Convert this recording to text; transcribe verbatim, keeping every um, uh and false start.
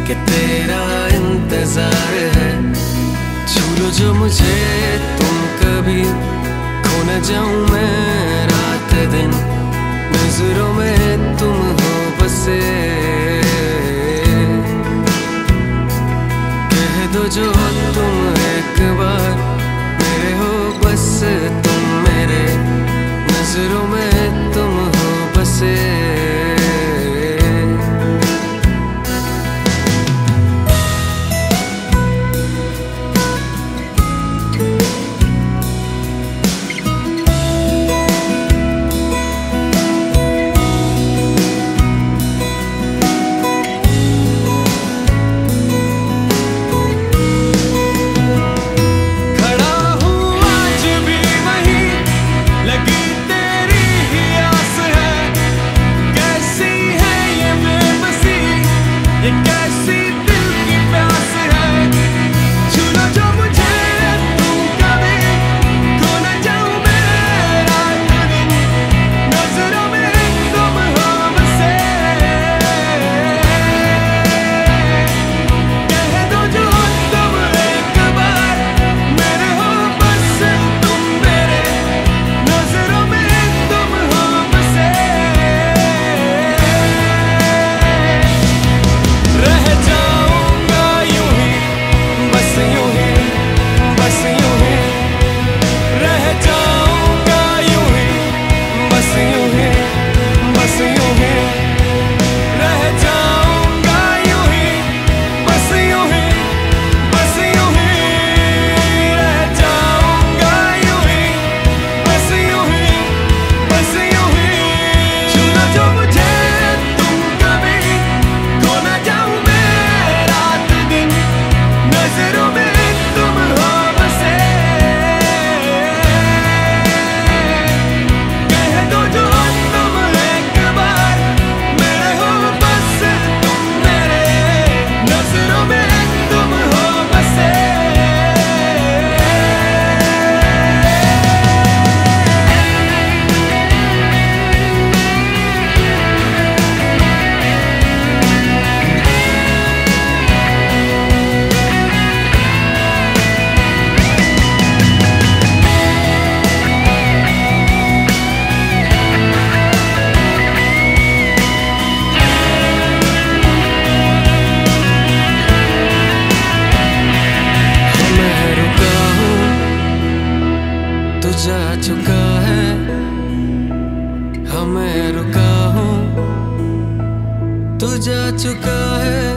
कि तेरा इंतजार है। छू लो जो मुझे तुम कभी, खो न जाऊं मैं रात दिन, नजरों में तुम हो बसे। कह दो जो तुम एक बार मेरे हो, बस तुम मेरे, नजरों में तुम हो बसे। जा चुका है, हमें रुका हूँ, तू जा चुका है।